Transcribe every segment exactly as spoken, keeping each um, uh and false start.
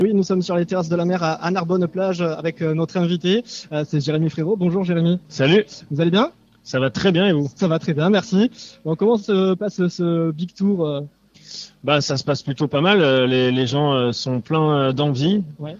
Oui, nous sommes sur les terrasses de la mer à Narbonne-Plage avec notre invité, c'est Jérémy Frérot. Bonjour Jérémy. Salut. Vous allez bien? Ça va très bien et vous? Ça va très bien, merci. Bon, comment se passe ce Big Tour? Bah, ça se passe plutôt pas mal. Les, les gens sont pleins d'envie. Ouais.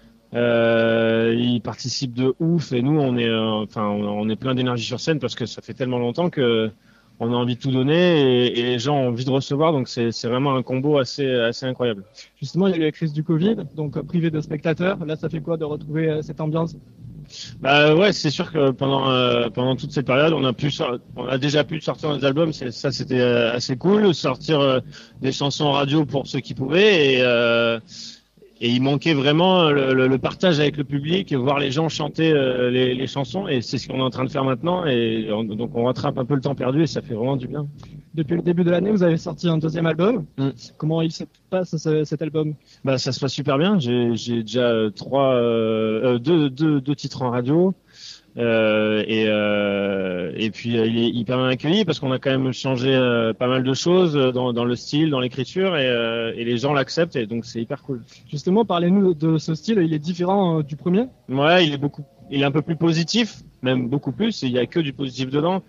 Euh, ils participent de ouf et nous, on est, euh, enfin, on est plein d'énergie sur scène parce que ça fait tellement longtemps que on a envie de tout donner et, et les gens ont envie de recevoir. Donc c'est, c'est vraiment un combo assez, assez incroyable. Justement, il y a eu la crise du Covid, donc privé de spectateurs. Là, ça fait quoi de retrouver cette ambiance? Bah ouais, c'est sûr que pendant euh, pendant toute cette période, on a pu on a déjà pu sortir des albums, c'est, ça c'était euh, assez cool, sortir euh, des chansons radio pour ceux qui pouvaient et euh, et il manquait vraiment le, le, le partage avec le public, voir les gens chanter euh, les, les chansons et c'est ce qu'on est en train de faire maintenant et on, donc on rattrape un peu le temps perdu et ça fait vraiment du bien. Depuis le début de l'année, vous avez sorti un deuxième album. Mm. Comment il se passe ce, cet album? Bah ça se passe super bien. J'ai, j'ai déjà trois, euh, deux, deux, deux titres en radio. Euh, et, euh, et puis euh, il est hyper bien accueilli parce qu'on a quand même changé euh, pas mal de choses dans, dans le style, dans l'écriture et, euh, et les gens l'acceptent et donc c'est hyper cool. Justement, parlez-nous de ce style, il est différent euh, du premier? Ouais, il est beaucoup, il est un peu plus positif, même beaucoup plus. Il y a que du positif dedans.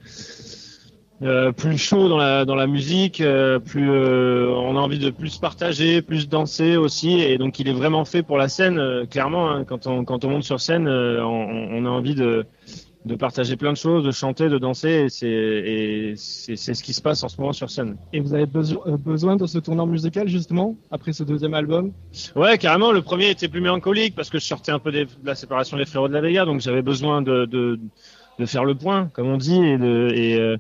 Euh, plus chaud dans la dans la musique, euh, plus euh, on a envie de plus partager, plus danser aussi, et donc il est vraiment fait pour la scène. Euh, clairement, hein, quand on quand on monte sur scène, euh, on, on a envie de de partager plein de choses, de chanter, de danser, et c'est et c'est, c'est ce qui se passe en ce moment sur scène. Et vous avez besoin euh, besoin de ce tournant musical justement après ce deuxième album? Ouais, carrément. Le premier était plus mélancolique parce que je sortais un peu des, de la séparation des Frérots de la Vega, donc j'avais besoin de de de faire le point, comme on dit, et de et euh,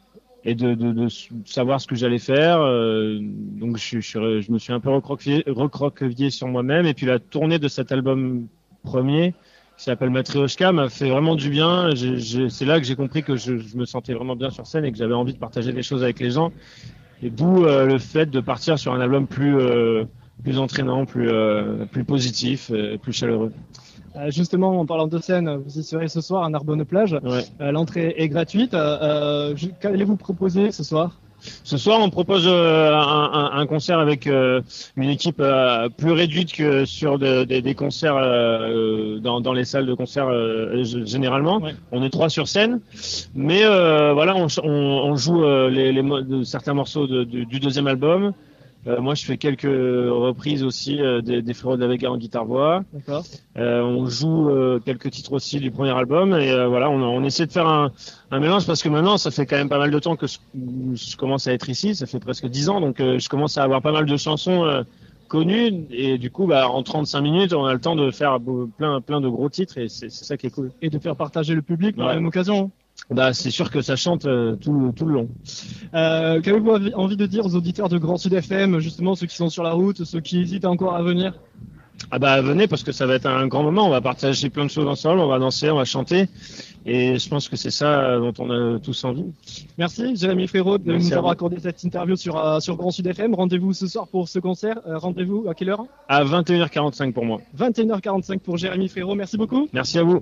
et de, de, de savoir ce que j'allais faire. Euh, donc je, je, je me suis un peu recroquevillé, recroquevillé sur moi-même. Et puis la tournée de cet album premier, qui s'appelle Matryoshka, m'a fait vraiment du bien. J'ai, j'ai, c'est là que j'ai compris que je, je me sentais vraiment bien sur scène et que j'avais envie de partager des choses avec les gens. Et d'où euh, le fait de partir sur un album plus, euh, plus entraînant, plus, euh, plus positif, euh, plus chaleureux. Euh, justement, en parlant de scène, vous y serez ce soir à Narbonne-Plage. Ouais. Euh, l'entrée est gratuite. Euh, je, qu'allez-vous proposer ce soir? Ce soir, on propose euh, un, un, un concert avec euh, une équipe euh, plus réduite que sur de, de, des concerts euh, dans, dans les salles de concert euh, généralement. Ouais. On est trois sur scène, mais euh, voilà, on, on, on joue euh, les, les mo- certains morceaux de, de, du deuxième album. Euh, moi, je fais quelques reprises aussi euh, des, des Frérots de la Vega en guitare-voix. D'accord. Euh, on joue euh, quelques titres aussi du premier album et euh, voilà, on, on essaie de faire un, un mélange parce que maintenant, ça fait quand même pas mal de temps que je, je commence à être ici. Ça fait presque dix ans, donc euh, je commence à avoir pas mal de chansons euh, connues et du coup, bah, en trente-cinq minutes, on a le temps de faire plein, plein de gros titres et c'est, c'est ça qui est cool. Et de faire partager le public par ouais. la même occasion. Bah, c'est sûr que ça chante euh, tout, tout le long. Euh, qu'avez-vous envie de dire aux auditeurs de Grand Sud F M, justement ceux qui sont sur la route, ceux qui hésitent encore à venir? Ah bah venez parce que ça va être un grand moment, on va partager plein de choses ensemble, on va danser, on va chanter et je pense que c'est ça dont on a tous envie. Merci Jérémy Frérot de Merci nous avoir accordé cette interview sur, uh, sur Grand Sud F M. Rendez-vous ce soir pour ce concert, euh, rendez-vous à quelle heure? À vingt et une heures quarante-cinq pour moi. vingt et une heures quarante-cinq pour Jérémy Frérot, merci beaucoup. Merci à vous.